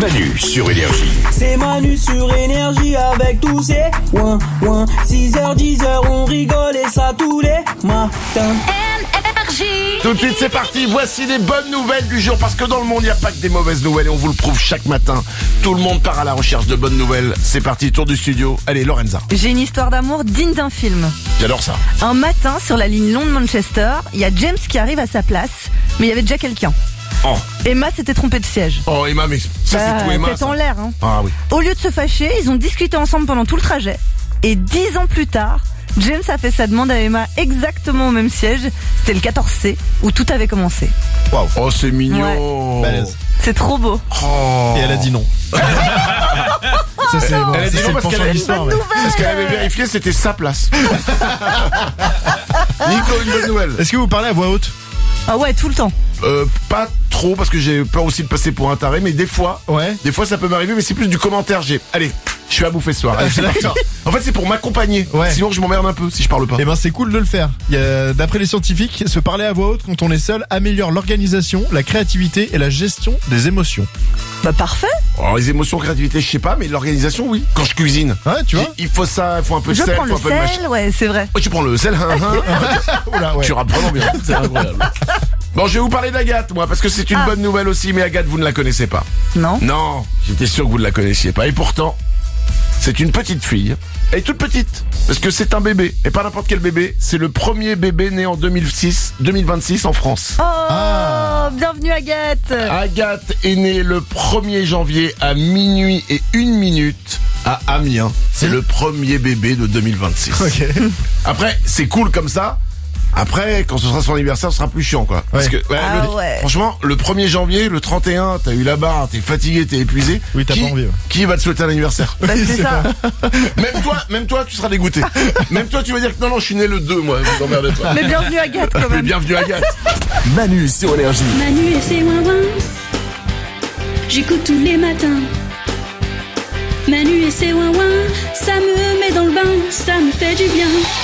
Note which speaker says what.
Speaker 1: Manu sur Énergie.
Speaker 2: C'est Manu sur Énergie avec tous ces ouin ouin. 6h, 10h, on rigole et ça tous les matins.
Speaker 3: Tout de suite c'est parti, voici les bonnes nouvelles du jour. Parce que dans le monde il n'y a pas que des mauvaises nouvelles et on vous le prouve chaque matin. Tout le monde part à la recherche de bonnes nouvelles. C'est parti, tour du studio. Allez Lorenza.
Speaker 4: J'ai une histoire d'amour digne d'un film.
Speaker 3: J'adore ça.
Speaker 4: Un matin sur la ligne Londres-Manchester, il y a James qui arrive à sa place, mais il y avait déjà quelqu'un.
Speaker 3: Oh,
Speaker 4: Emma s'était trompée de siège.
Speaker 3: oh Emma, mais ça c'est tout Emma
Speaker 4: Tête
Speaker 3: ça.
Speaker 4: en l'air, hein.
Speaker 3: Ah oui.
Speaker 4: Au lieu de se fâcher, ils ont discuté ensemble pendant tout le trajet. Et 10 ans plus tard, James a fait sa demande à Emma exactement au même siège. C'était le 14C, où tout avait commencé.
Speaker 3: Waouh. Oh c'est mignon.
Speaker 5: Balèze.
Speaker 4: C'est trop beau.
Speaker 3: Oh.
Speaker 5: Et elle a dit non. Ça c'est bon,
Speaker 3: Elle a dit
Speaker 5: ça,
Speaker 3: non
Speaker 5: c'est
Speaker 3: parce
Speaker 5: le
Speaker 3: qu'elle
Speaker 5: penchant
Speaker 3: a
Speaker 5: de
Speaker 3: dit
Speaker 5: l'histoire, ouais.
Speaker 3: Parce qu'elle avait vérifié c'était sa place. Nico, une bonne nouvelle.
Speaker 5: Est-ce que vous parlez à voix haute?
Speaker 4: Ah ouais, tout le temps.
Speaker 3: Pas trop parce que j'ai peur aussi de passer pour un taré, mais des fois ça peut m'arriver, mais c'est plus du commentaire. Allez, je suis à bouffer ce soir. Allez, c'est parti. En fait, c'est pour m'accompagner.
Speaker 5: Ouais.
Speaker 3: Sinon, je m'emmerde un peu si je parle pas.
Speaker 5: Eh ben c'est cool de le faire. D'après les scientifiques, se parler à voix haute quand on est seul améliore l'organisation, la créativité et la gestion des émotions.
Speaker 4: Bah parfait.
Speaker 3: Alors, les émotions, créativité, je sais pas, mais l'organisation, oui. Quand je cuisine,
Speaker 5: Ouais, tu vois.
Speaker 3: il faut ça, il faut un peu de
Speaker 4: Je
Speaker 3: sel,
Speaker 4: prends
Speaker 3: il
Speaker 4: le
Speaker 3: faut un peu de machin.
Speaker 4: sel, ouais, c'est vrai.
Speaker 3: Oh, tu prends le sel,
Speaker 5: Oula, ouais.
Speaker 3: Tu rappes vraiment bien. C'est incroyable. Bon, je vais vous parler d'Agathe, moi, parce que c'est une bonne nouvelle aussi, mais Agathe, vous ne la connaissez pas.
Speaker 4: Non.
Speaker 3: Non, j'étais sûr que vous ne la connaissiez pas. Et pourtant, c'est une petite fille. Elle est toute petite, parce que c'est un bébé. Et pas n'importe quel bébé, c'est le premier bébé né en 2026 en France.
Speaker 4: Oh, bienvenue Agathe.
Speaker 3: Agathe est née le 1er janvier à minuit et 1 minute à Amiens. C'est le premier bébé de 2026.
Speaker 5: Ok.
Speaker 3: Après, c'est cool comme ça. Après, quand ce sera son anniversaire, ce sera plus chiant, quoi. Parce que,
Speaker 4: ouais.
Speaker 3: franchement, le 1er janvier, le 31, t'as eu la barre, t'es fatigué, t'es épuisé.
Speaker 5: Oui, t'as pas envie, ouais.
Speaker 3: Qui va te souhaiter un anniversaire?
Speaker 4: Bah c'est ça.
Speaker 3: Même toi, tu seras dégoûté. Même toi, tu vas dire que non, je suis né le 2, moi, vous emmerdez pas.
Speaker 4: Mais bienvenue Agathe quand
Speaker 3: Mais
Speaker 4: même.
Speaker 3: bienvenue Agathe.
Speaker 1: Manu sur Énergie.
Speaker 6: Manu et ses ouin-ouin, j'écoute tous les matins. Manu et ses ouin-ouin, ça me met dans le bain, ça me fait du bien.